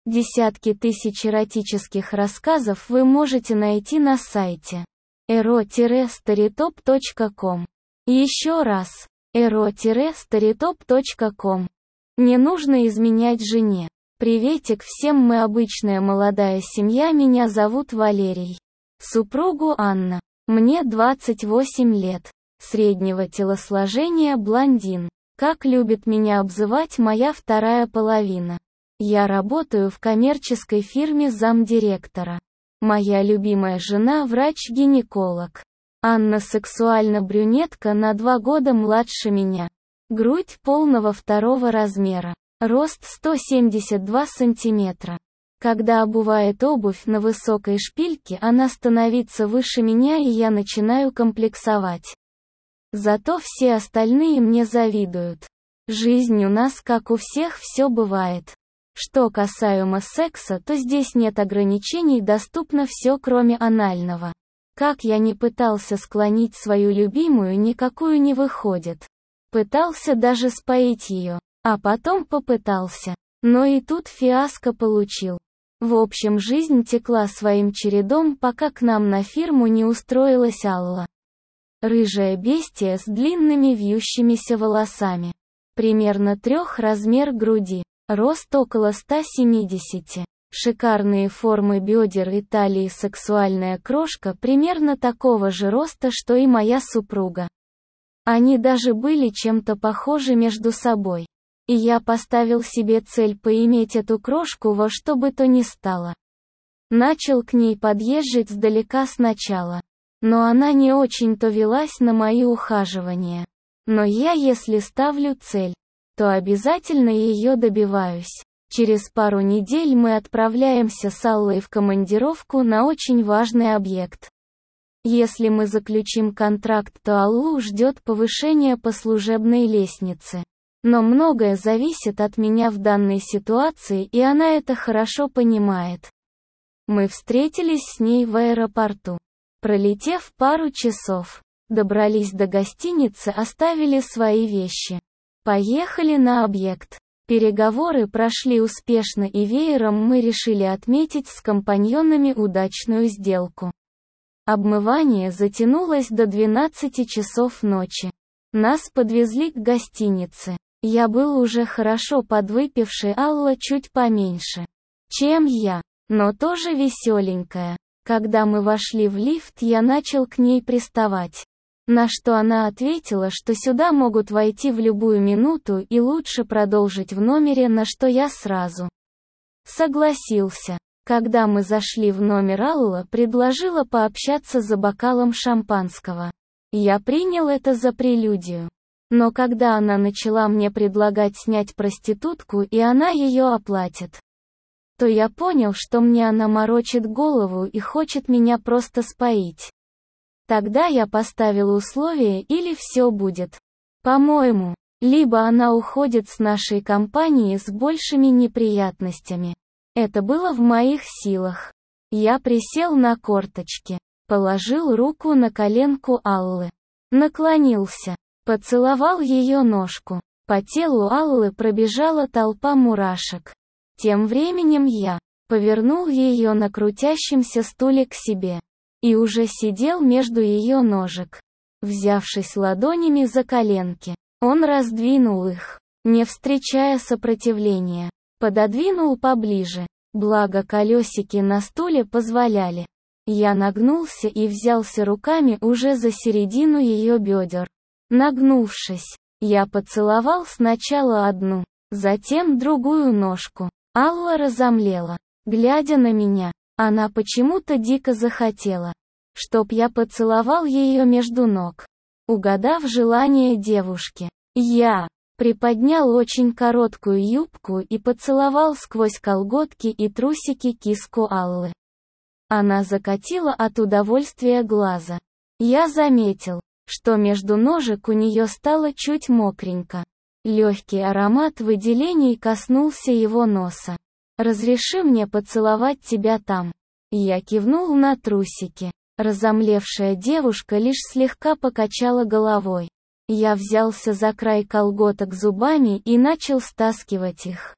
Десятки тысяч эротических рассказов вы можете найти на сайте ero-storytop.com. Еще раз, ero-storytop.com. Не нужно изменять жене. Приветик всем, мы обычная молодая семья, меня зовут Валерий. Супругу Анна. Мне 28 лет. Среднего телосложения, блондин. Как любит меня обзывать моя вторая половина. Я работаю в коммерческой фирме замдиректора. Моя любимая жена врач-гинеколог. Анна сексуально брюнетка, на 2 года младше меня. Грудь полного 2 размера. Рост 172 сантиметра. Когда обувает обувь на высокой шпильке, она становится выше меня, и я начинаю комплексовать. Зато все остальные мне завидуют. Жизнь у нас, как у всех, все бывает. Что касаемо секса, то здесь нет ограничений, доступно все, кроме анального. Как я не пытался склонить свою любимую, никакую не выходит. Пытался даже споить ее, а потом попытался. Но и тут фиаско получил. В общем, жизнь текла своим чередом, пока к нам на фирму не устроилась Алла. Рыжая бестия с длинными вьющимися волосами. Примерно 3 размер груди. Рост около 170. Шикарные формы бедер и талии, сексуальная крошка примерно такого же роста, что и моя супруга. Они даже были чем-то похожи между собой. И я поставил себе цель поиметь эту крошку во что бы то ни стало. Начал к ней подъезжать сдалека сначала. Но она не очень-то велась на мои ухаживания. Но я, если ставлю цель, то обязательно ее добиваюсь. Через пару недель мы отправляемся с Аллой в командировку на очень важный объект. Если мы заключим контракт, то Аллу ждет повышение по служебной лестнице. Но многое зависит от меня в данной ситуации, и она это хорошо понимает. Мы встретились с ней в аэропорту. Пролетев пару часов, добрались до гостиницы, оставили свои вещи. Поехали на объект. Переговоры прошли успешно, и веером мы решили отметить с компаньонами удачную сделку. Обмывание затянулось до 12 часов ночи. Нас подвезли к гостинице. Я был уже хорошо подвыпивший, Алла чуть поменьше, чем я, но тоже веселенькая. Когда мы вошли в лифт, я начал к ней приставать. На что она ответила, что сюда могут войти в любую минуту и лучше продолжить в номере, на что я сразу согласился. Когда мы зашли в номер, Алла предложила пообщаться за бокалом шампанского. Я принял это за прелюдию. Но когда она начала мне предлагать снять проститутку и она ее оплатит, то я понял, что мне она морочит голову и хочет меня просто споить. Тогда я поставил условие: или все будет, по-моему, либо она уходит с нашей компании с большими неприятностями. Это было в моих силах. Я присел на корточки, положил руку на коленку Аллы, наклонился, поцеловал ее ножку. По телу Аллы пробежала толпа мурашек. Тем временем я повернул ее на крутящемся стуле к себе и уже сидел между ее ножек. Взявшись ладонями за коленки, он раздвинул их, не встречая сопротивления, пододвинул поближе, благо колесики на стуле позволяли. Я нагнулся и взялся руками уже за середину ее бедер. Нагнувшись, я поцеловал сначала одну, затем другую ножку. Алла разомлела, глядя на меня. Она почему-то дико захотела, чтоб я поцеловал ее между ног. Угадав желание девушки, я приподнял очень короткую юбку и поцеловал сквозь колготки и трусики киску Аллы. Она закатила от удовольствия глаза. Я заметил, что между ножек у нее стало чуть мокренько. Легкий аромат выделений коснулся его носа. «Разреши мне поцеловать тебя там». Я кивнул на трусики. Разомлевшая девушка лишь слегка покачала головой. Я взялся за край колготок зубами и начал стаскивать их.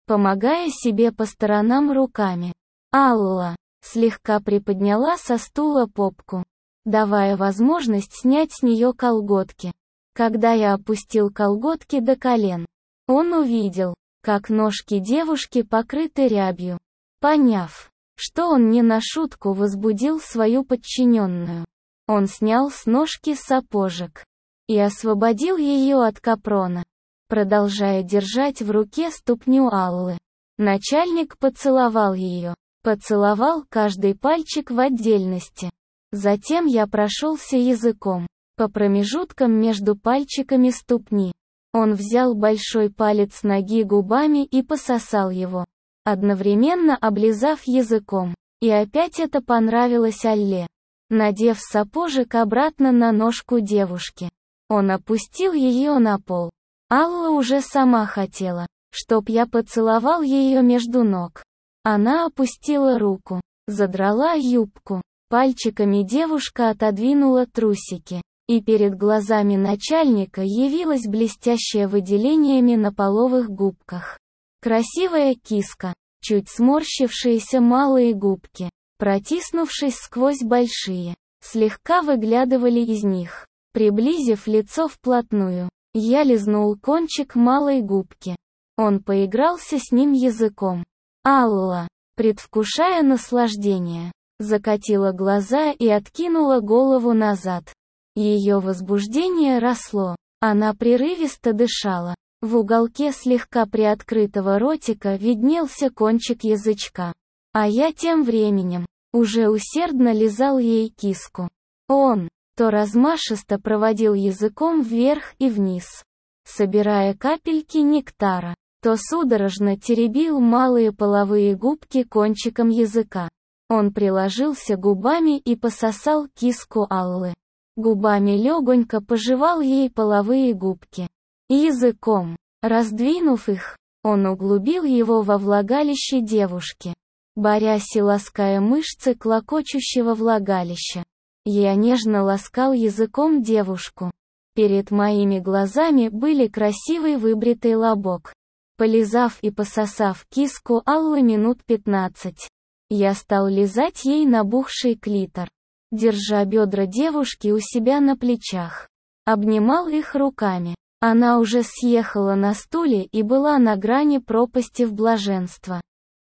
помогая себе по сторонам руками. Алла слегка приподняла со стула попку, давая возможность снять с нее колготки. Когда я опустил колготки до колен, он увидел, как ножки девушки покрыты рябью. Поняв, что он не на шутку возбудил свою подчиненную, он снял с ножки сапожек и освободил ее от капрона, продолжая держать в руке ступню Аллы. Начальник поцеловал ее, поцеловал каждый пальчик в отдельности. Затем я прошелся языком по промежуткам между пальчиками ступни. Он взял большой палец ноги губами и пососал его, одновременно облизав языком. И опять это понравилось Алле. Надев сапожек обратно на ножку девушки, он опустил ее на пол. Алла уже сама хотела, чтоб я поцеловал ее между ног. Она опустила руку, задрала юбку. Пальчиками девушка отодвинула трусики, и перед глазами начальника явилось блестящее выделениями на половых губках. Красивая киска, чуть сморщившиеся малые губки, протиснувшись сквозь большие, слегка выглядывали из них. Приблизив лицо вплотную, я лизнул кончик малой губки. Он поигрался с ним языком. Алла, предвкушая наслаждение, закатила глаза и откинула голову назад. Ее возбуждение росло. Она прерывисто дышала. В уголке слегка приоткрытого ротика виднелся кончик язычка. А я тем временем уже усердно лизал ей киску. Он то размашисто проводил языком вверх и вниз, собирая капельки нектара, то судорожно теребил малые половые губки кончиком языка. Он приложился губами и пососал киску Аллы. Губами легонько пожевал ей половые губки. Языком, раздвинув их, он углубил его во влагалище девушки, борясь и лаская мышцы клокочущего влагалища. Я нежно ласкал языком девушку. Перед моими глазами были красивый выбритый лобок. Полизав и пососав киску Аллы минут 15, я стал лизать ей набухший клитор, держа бедра девушки у себя на плечах. Обнимал их руками. Она уже съехала на стуле и была на грани пропасти в блаженство.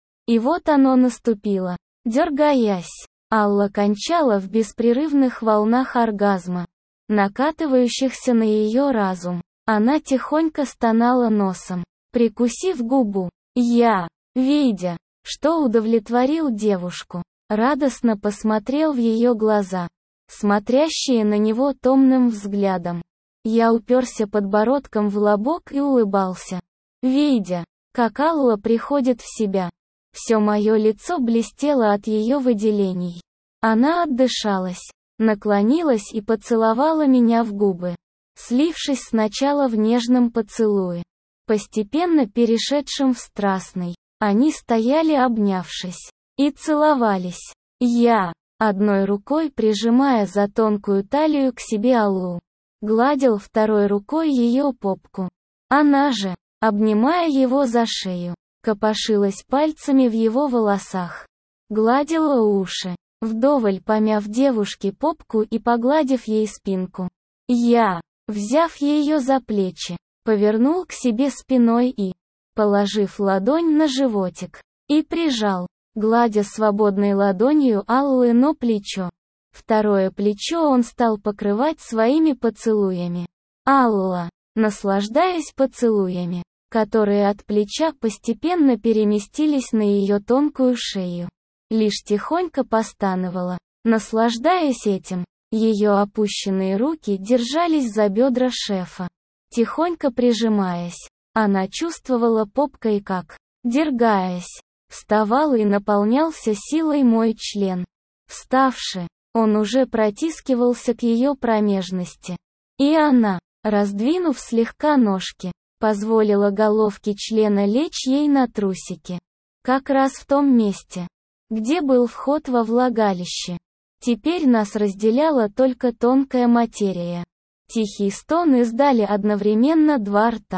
И вот оно наступило. Дергаясь, Алла кончала в беспрерывных волнах оргазма, накатывающихся на ее разум. Она тихонько стонала носом, прикусив губу. Я, видя, что удовлетворил девушку, радостно посмотрел в ее глаза, смотрящие на него томным взглядом. Я уперся подбородком в лобок и улыбался, видя, как Алла приходит в себя. Все мое лицо блестело от ее выделений. Она отдышалась, наклонилась и поцеловала меня в губы, слившись сначала в нежном поцелуе, постепенно перешедшем в страстный. Они стояли обнявшись и целовались. Я, одной рукой прижимая за тонкую талию к себе Аллу, гладил второй рукой ее попку. Она же, обнимая его за шею, копошилась пальцами в его волосах, гладила уши, вдоволь помяв девушке попку и погладив ей спинку. Я, взяв ее за плечи, повернул к себе спиной и, положив ладонь на животик, и прижал, гладя свободной ладонью Аллы плечо. Второе плечо он стал покрывать своими поцелуями. Алла, наслаждаясь поцелуями, которые от плеча постепенно переместились на ее тонкую шею, лишь тихонько постановала, наслаждаясь этим. Ее опущенные руки держались за бедра шефа, тихонько прижимаясь. Она чувствовала попкой как, дергаясь, вставал и наполнялся силой мой член. Вставши, он уже протискивался к ее промежности. И она, раздвинув слегка ножки, позволила головке члена лечь ей на трусики. Как раз в том месте, где был вход во влагалище. Теперь нас разделяла только тонкая материя. Тихий стон издали одновременно два рта.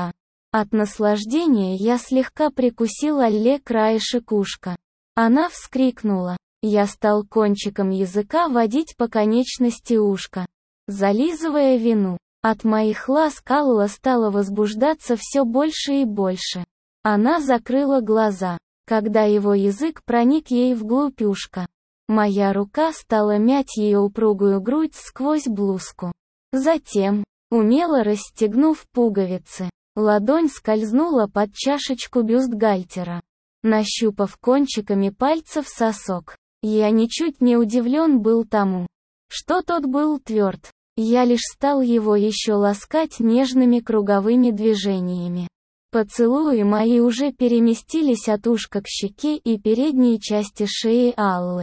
От наслаждения я слегка прикусил Алле краешек ушка. Она вскрикнула. Я стал кончиком языка водить по конечности ушка, зализывая вену. От моих ласк Алла стала возбуждаться все больше и больше. Она закрыла глаза, когда его язык проник ей вглубь ушка. Моя рука стала мять ее упругую грудь сквозь блузку. Затем, умело расстегнув пуговицы, ладонь скользнула под чашечку бюстгальтера, нащупав кончиками пальцев сосок. Я ничуть не удивлен был тому, что тот был тверд. Я лишь стал его еще ласкать нежными круговыми движениями. Поцелуи мои уже переместились от ушка к щеке и передней части шеи Аллы.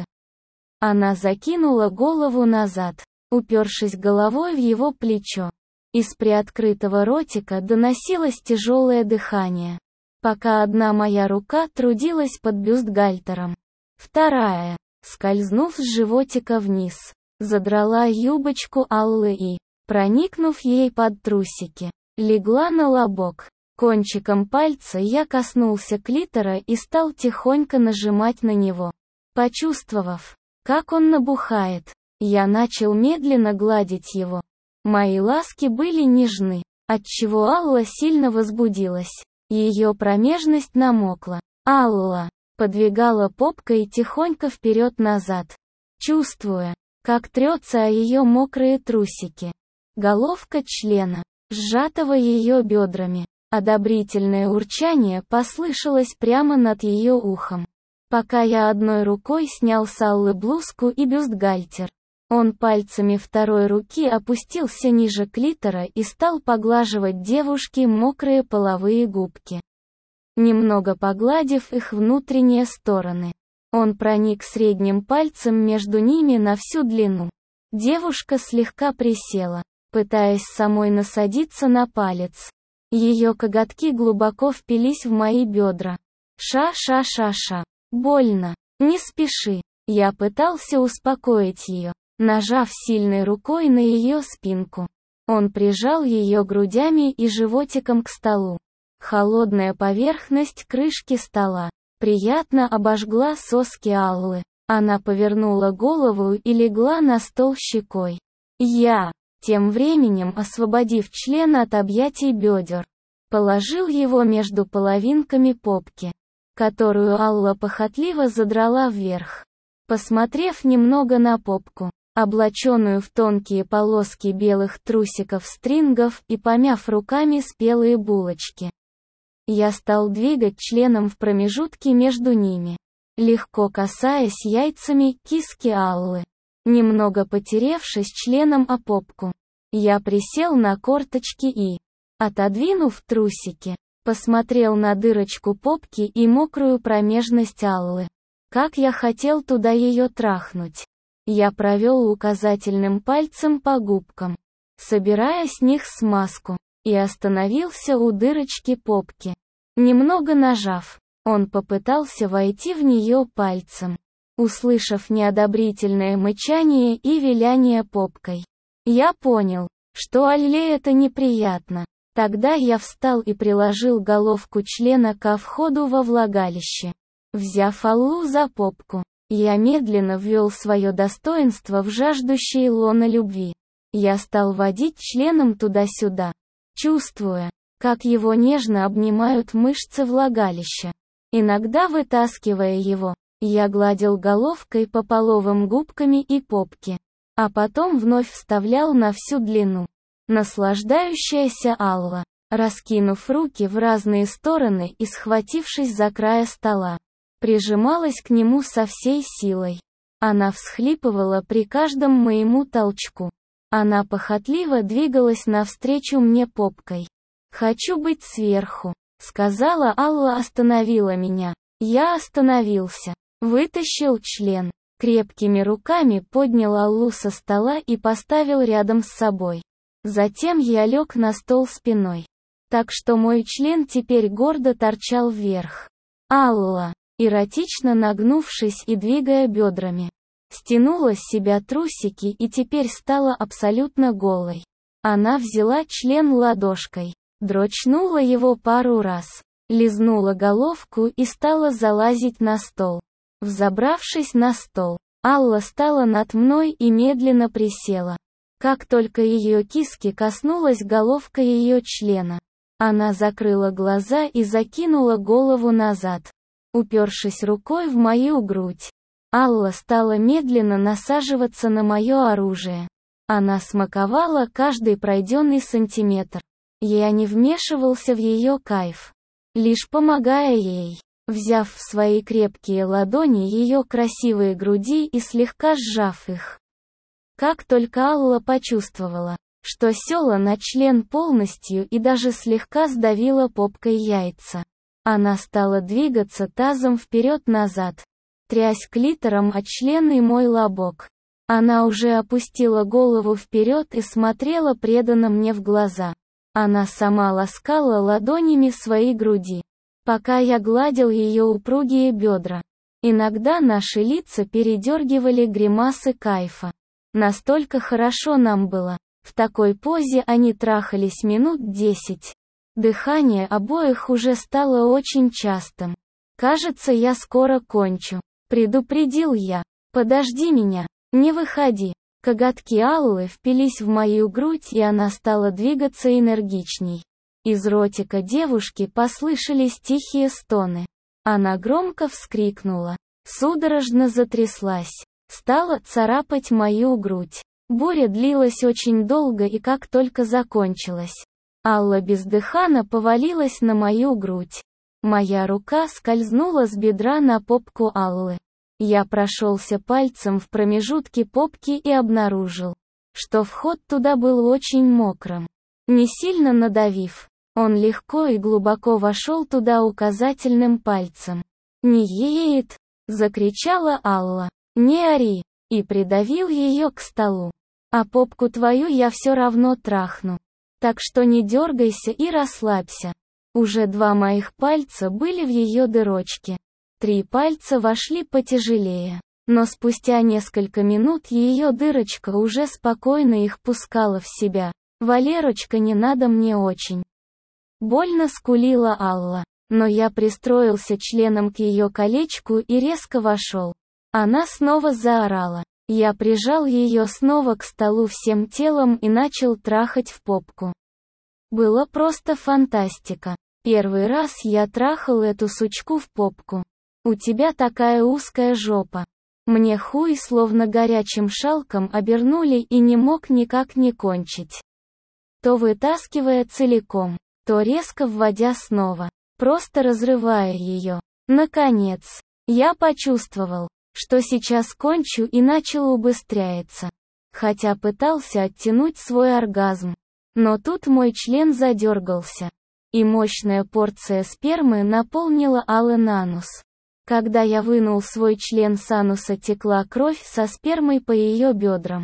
Она закинула голову назад, упершись головой в его плечо. Из приоткрытого ротика доносилось тяжелое дыхание, пока одна моя рука трудилась под бюстгальтером. Вторая, скользнув с животика вниз, задрала юбочку Аллы и, проникнув ей под трусики, легла на лобок. Кончиком пальца я коснулся клитора и стал тихонько нажимать на него. Почувствовав, как он набухает, я начал медленно гладить его. Мои ласки были нежны, отчего Алла сильно возбудилась. Ее промежность намокла. Алла подвигала попкой тихонько вперед-назад, чувствуя, как трется о ее мокрые трусики. Головка члена, сжатого ее бедрами. Одобрительное урчание послышалось прямо над ее ухом. Пока я одной рукой снял с Аллы блузку и бюстгальтер, он пальцами второй руки опустился ниже клитора и стал поглаживать девушке мокрые половые губки. Немного погладив их внутренние стороны, он проник средним пальцем между ними на всю длину. Девушка слегка присела, пытаясь самой насадиться на палец. Ее коготки глубоко впились в мои бедра. Ша-ша-ша-ша. Больно. Не спеши. Я пытался успокоить ее, нажав сильной рукой на ее спинку. Он прижал ее грудями и животиком к столу. Холодная поверхность крышки стола приятно обожгла соски Аллы. Она повернула голову и легла на стол щекой. Я, тем временем освободив член от объятий бедер, положил его между половинками попки, которую Алла похотливо задрала вверх. Посмотрев немного на попку, облаченную в тонкие полоски белых трусиков-стрингов и помяв руками спелые булочки, я стал двигать членом в промежутке между ними, легко касаясь яйцами киски Аллы. Немного потеревшись членом о попку, я присел на корточки и, отодвинув трусики, посмотрел на дырочку попки и мокрую промежность Аллы. Как я хотел туда ее трахнуть. Я провел указательным пальцем по губкам, собирая с них смазку, и остановился у дырочки попки. Немного нажав, он попытался войти в нее пальцем. Услышав неодобрительное мычание и виляние попкой, я понял, что Алле это неприятно. Тогда я встал и приложил головку члена ко входу во влагалище. Взяв Аллу за попку, я медленно ввел свое достоинство в жаждущее лоно любви. Я стал водить членом туда-сюда, чувствуя, как его нежно обнимают мышцы влагалища. Иногда вытаскивая его, я гладил головкой по половым губками и попке, а потом вновь вставлял на всю длину. Наслаждающаяся Алла, раскинув руки в разные стороны и схватившись за края стола, прижималась к нему со всей силой. Она всхлипывала при каждом моему толчку. Она похотливо двигалась навстречу мне попкой. «Хочу быть сверху», — сказала Алла, остановила меня. Я остановился, вытащил член, крепкими руками поднял Аллу со стола и поставил рядом с собой. Затем я лег на стол спиной, так что мой член теперь гордо торчал вверх. Алла, эротично нагнувшись и двигая бедрами, стянула с себя трусики и теперь стала абсолютно голой. Она взяла член ладошкой, Дрочнула его пару раз. Лизнула головку и стала залазить на стол. Взобравшись на стол, Алла стала над мной и медленно присела. Как только ее киски коснулась головка ее члена, она закрыла глаза и закинула голову назад, упершись рукой в мою грудь. Алла стала медленно насаживаться на мое оружие. Она смаковала каждый пройденный сантиметр. Я не вмешивался в ее кайф, лишь помогая ей, взяв в свои крепкие ладони ее красивые груди и слегка сжав их. Как только Алла почувствовала, что села на член полностью и даже слегка сдавила попкой яйца, она стала двигаться тазом вперед-назад, трясь клитором о член и мой лобок. Она уже опустила голову вперед и смотрела преданно мне в глаза. Она сама ласкала ладонями свои груди, пока я гладил ее упругие бедра. Иногда наши лица передергивали гримасы кайфа. Настолько хорошо нам было. В такой позе они трахались минут 10. Дыхание обоих уже стало очень частым. «Кажется, я скоро кончу», — предупредил я. «Подожди меня, не выходи». Коготки Аллы впились в мою грудь, и она стала двигаться энергичней. Из ротика девушки послышались тихие стоны. Она громко вскрикнула, судорожно затряслась, стала царапать мою грудь. Буря длилась очень долго и как только закончилась, Алла бездыханно повалилась на мою грудь. Моя рука скользнула с бедра на попку Аллы. Я прошелся пальцем в промежутке попки и обнаружил, что вход туда был очень мокрым. Не сильно надавив, он легко и глубоко вошел туда указательным пальцем. «Не еет!» — закричала Алла. «Не ори!» И придавил ее к столу. «А попку твою я все равно трахну. Так что не дергайся и расслабься». Уже 2 моих пальца были в ее дырочке. 3 пальца вошли потяжелее. Но спустя несколько минут ее дырочка уже спокойно их пускала в себя. «Валерочка, не надо мне очень». Больно скулила Алла. Но я пристроился членом к ее колечку и резко вошел. Она снова заорала. Я прижал ее снова к столу всем телом и начал трахать в попку. Было просто фантастика. Первый раз я трахал эту сучку в попку. «У тебя такая узкая жопа». Мне хуй словно горячим шалком обернули и не мог никак не кончить. То вытаскивая целиком, то резко вводя снова, просто разрывая ее. Наконец, я почувствовал, что сейчас кончу, и начал убыстряться. Хотя пытался оттянуть свой оргазм. Но тут мой член задергался. И мощная порция спермы наполнила Аллен анус. Когда я вынул свой член с ануса, текла кровь со спермой по ее бедрам.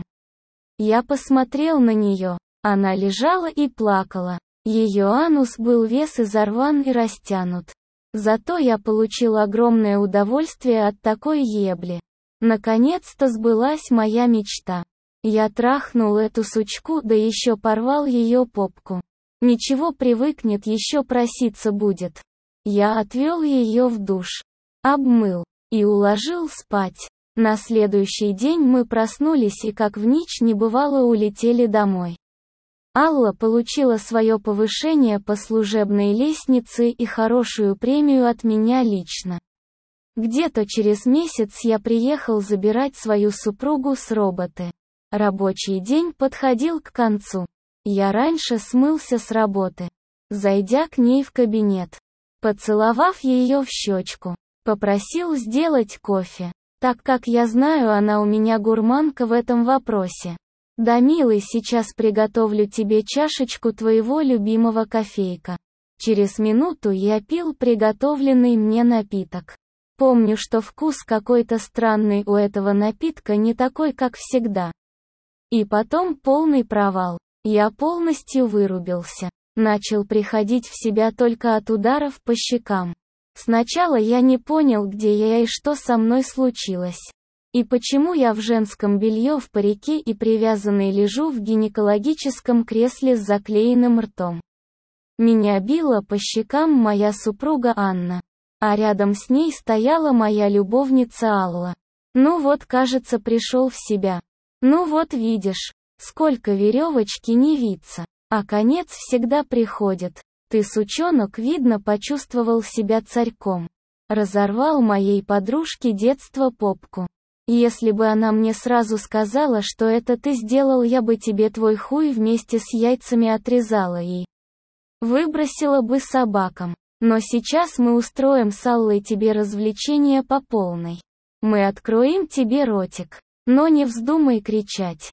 Я посмотрел на нее. Она лежала и плакала. Ее анус был весь изорван и растянут. Зато я получил огромное удовольствие от такой ебли. Наконец-то сбылась моя мечта. Я трахнул эту сучку, да еще порвал ее попку. Ничего, привыкнет, еще проситься будет. Я отвел ее в душ, обмыл и уложил спать. На следующий день мы проснулись и как в ночь не бывало улетели домой. Алла получила свое повышение по служебной лестнице и хорошую премию от меня лично. Где-то через месяц я приехал забирать свою супругу с работы. Рабочий день подходил к концу. Я раньше смылся с работы. Зайдя к ней в кабинет, поцеловав ее в щечку, попросил сделать кофе, так как я знаю, она у меня гурманка в этом вопросе. «Да, милый, сейчас приготовлю тебе чашечку твоего любимого кофейка». Через минуту я пил приготовленный мне напиток. Помню, что вкус какой-то странный у этого напитка, не такой, как всегда. И потом полный провал. Я полностью вырубился. Начал приходить в себя только от ударов по щекам. Сначала я не понял, где я и что со мной случилось. И почему я в женском белье, в парике и привязанной лежу в гинекологическом кресле с заклеенным ртом. Меня била по щекам моя супруга Анна. А рядом с ней стояла моя любовница Алла. Ну вот, кажется, пришел в себя. Ну вот видишь, сколько веревочки не виться, а конец всегда приходит. Ты, сучонок, видно, почувствовал себя царьком. Разорвал моей подружке детства попку. Если бы она мне сразу сказала, что это ты сделал, я бы тебе твой хуй вместе с яйцами отрезала и выбросила бы собакам. Но сейчас мы устроим с Аллой тебе развлечение по полной. Мы откроем тебе ротик. Но не вздумай кричать.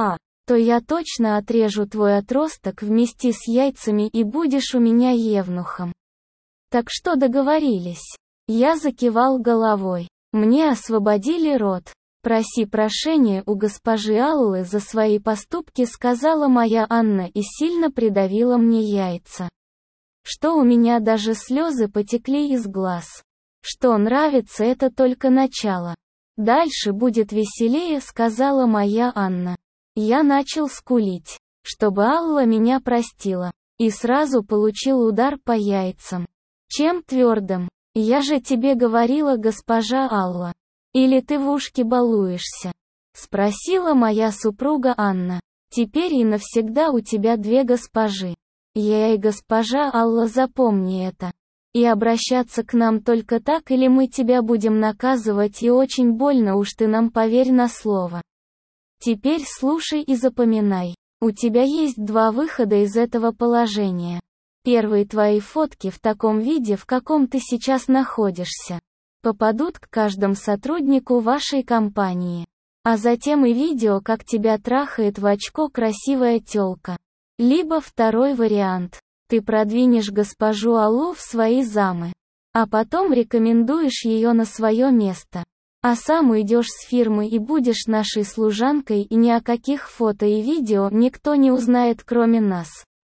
То я точно отрежу твой отросток вместе с яйцами и будешь у меня евнухом. Так что, договорились? Я закивал головой. Мне освободили рот. Проси прощения у госпожи Аллы за свои поступки, сказала моя Анна и сильно придавила мне яйца. Что у меня даже слезы потекли из глаз. Что нравится, это только начало. Дальше будет веселее, сказала моя Анна. Я начал скулить, чтобы Алла меня простила, и сразу получил удар по яйцам. Чем твердым? Я же тебе говорила, госпожа Алла. Или ты в ушки балуешься? Спросила моя супруга Анна. Теперь и навсегда у тебя две госпожи. Я и госпожа Алла, запомни это. И обращаться к нам только так, или мы тебя будем наказывать, и очень больно уж, ты нам поверь на слово. Теперь слушай и запоминай. У тебя есть два выхода из этого положения. Первый: твои фотки в таком виде, в каком ты сейчас находишься, попадут к каждому сотруднику вашей компании. А затем и видео, как тебя трахает в очко красивая тёлка. Либо второй вариант. Ты продвинешь госпожу Аллу в свои замы, а потом рекомендуешь ее на свое место. А сам уйдешь с фирмы и будешь нашей служанкой, и ни о каких фото и видео никто не узнает, кроме нас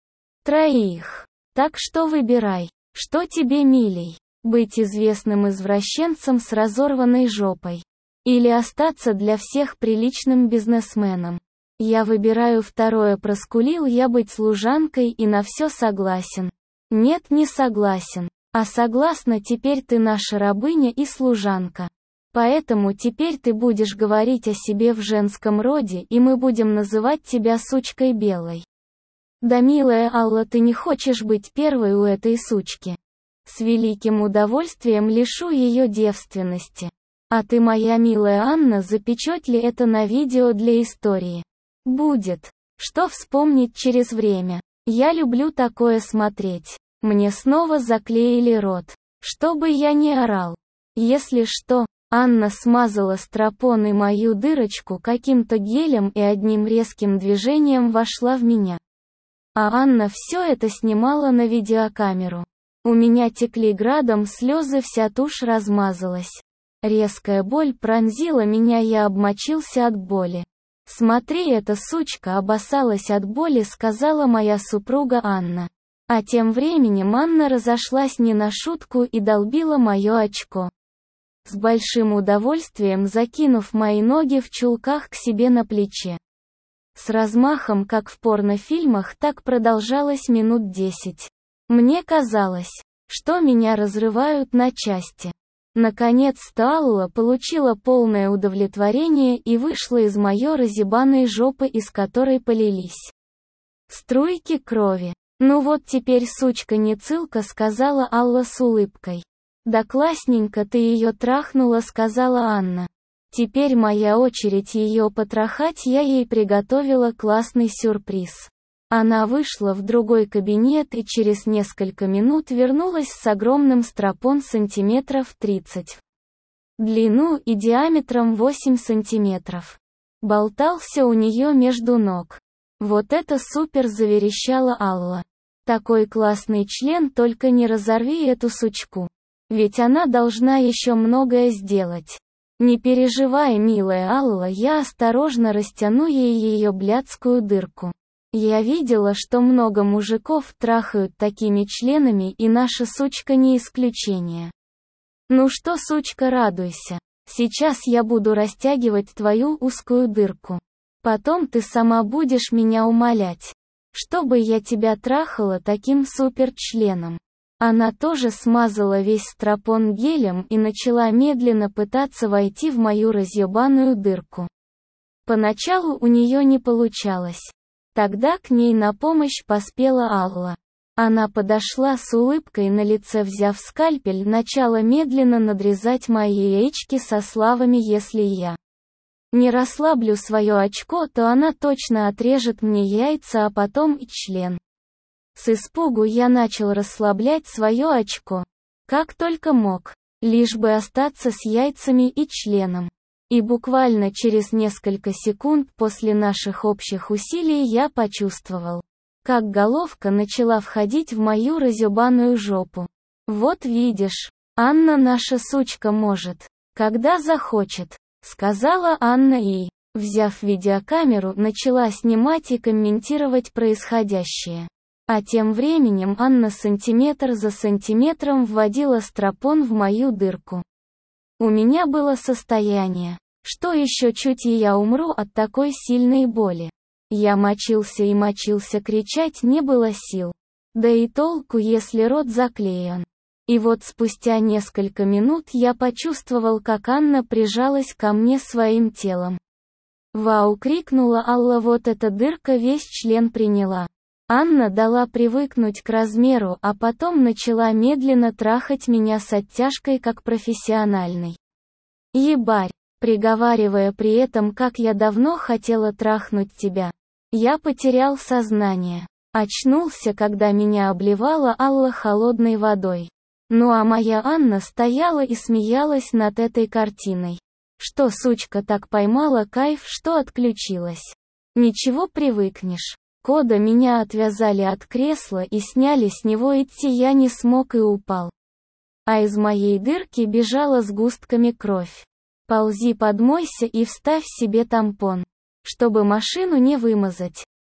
троих. Так что выбирай, что тебе милей: быть известным извращенцем с разорванной жопой, или остаться для всех приличным бизнесменом. Я выбираю второе, проскулил я, быть служанкой, и на все согласен. Нет, не согласен. А согласна, теперь ты наша рабыня и служанка. Поэтому теперь ты будешь говорить о себе в женском роде, и мы будем называть тебя сучкой белой. Да, милая Алла, ты не хочешь быть первой у этой сучки? С великим удовольствием лишу ее девственности. А ты, моя милая Анна, запечатли это на видео для истории. Будет что вспомнить через время. Я люблю такое смотреть. Мне снова заклеили рот, чтобы я не орал. Если что, Анна смазала стропоной мою дырочку каким-то гелем и одним резким движением вошла в меня. А Анна все это снимала на видеокамеру. У меня текли градом слезы, вся тушь размазалась. Резкая боль пронзила меня, я обмочился от боли. «Смотри, эта сучка обоссалась от боли», сказала моя супруга Анна. А тем временем Анна разошлась не на шутку и долбила мое очко, с большим удовольствием закинув мои ноги в чулках к себе на плече. С размахом, как в порнофильмах, так продолжалось минут 10. Мне казалось, что меня разрывают на части. Наконец-то Алла получила полное удовлетворение и вышла из моей разъебанной жопы, из которой полились струйки крови. «Ну вот теперь, сучка, не цылка», сказала Алла с улыбкой. «Да классненько ты ее трахнула», сказала Анна. Теперь моя очередь ее потрахать, я ей приготовила классный сюрприз. Она вышла в другой кабинет и через несколько минут вернулась с огромным стропон сантиметров 30 в длину и диаметром 8 сантиметров. Болтался у нее между ног. «Вот это супер», заверещала Алла. «Такой классный член, только не разорви эту сучку. Ведь она должна еще многое сделать». «Не переживай, милая Алла», я осторожно растяну ей ее блядскую дырку. Я видела, что много мужиков трахают такими членами, и наша сучка не исключение. «Ну что, сучка, радуйся. Сейчас я буду растягивать твою узкую дырку. Потом ты сама будешь меня умолять. Чтобы я тебя трахала таким суперчленом. Она тоже смазала весь стропон гелем и начала медленно пытаться войти в мою разъебаную дырку. Поначалу у нее не получалось. Тогда к ней на помощь поспела Алла. Она подошла с улыбкой на лице, взяв скальпель, начала медленно надрезать мои яички со словами: «Если я не расслаблю свое очко, то она точно отрежет мне яйца, а потом и член». С испугу я начал расслаблять свое очко, как только мог, лишь бы остаться с яйцами и членом. И буквально через несколько секунд после наших общих усилий я почувствовал, как головка начала входить в мою разъебаную жопу. «Вот видишь, Анна наша сучка может, когда захочет», сказала Анна и, взяв видеокамеру, начала снимать и комментировать происходящее. А тем временем Анна сантиметр за сантиметром вводила стропон в мою дырку. У меня было состояние, что еще чуть и я умру от такой сильной боли. Я мочился и мочился, кричать не было сил. Да и толку, если рот заклеен. И вот спустя несколько минут я почувствовал, как Анна прижалась ко мне своим телом. «Вау!» — крикнула Алла, вот эта дырка весь член приняла. Анна дала привыкнуть к размеру, а потом начала медленно трахать меня с оттяжкой как профессиональный. «Ебарь!» приговаривая при этом, как я давно хотела трахнуть тебя. Я потерял сознание. Очнулся, когда меня обливала Алла холодной водой. Ну а моя Анна стояла и смеялась над этой картиной. Что сучка так поймала кайф, что отключилась. Ничего, привыкнешь. Кода меня отвязали от кресла и сняли с него, идти я не смог и упал. А из моей дырки бежала сгустками кровь. Ползи, подмойся и вставь себе тампон, чтобы машину не вымазать.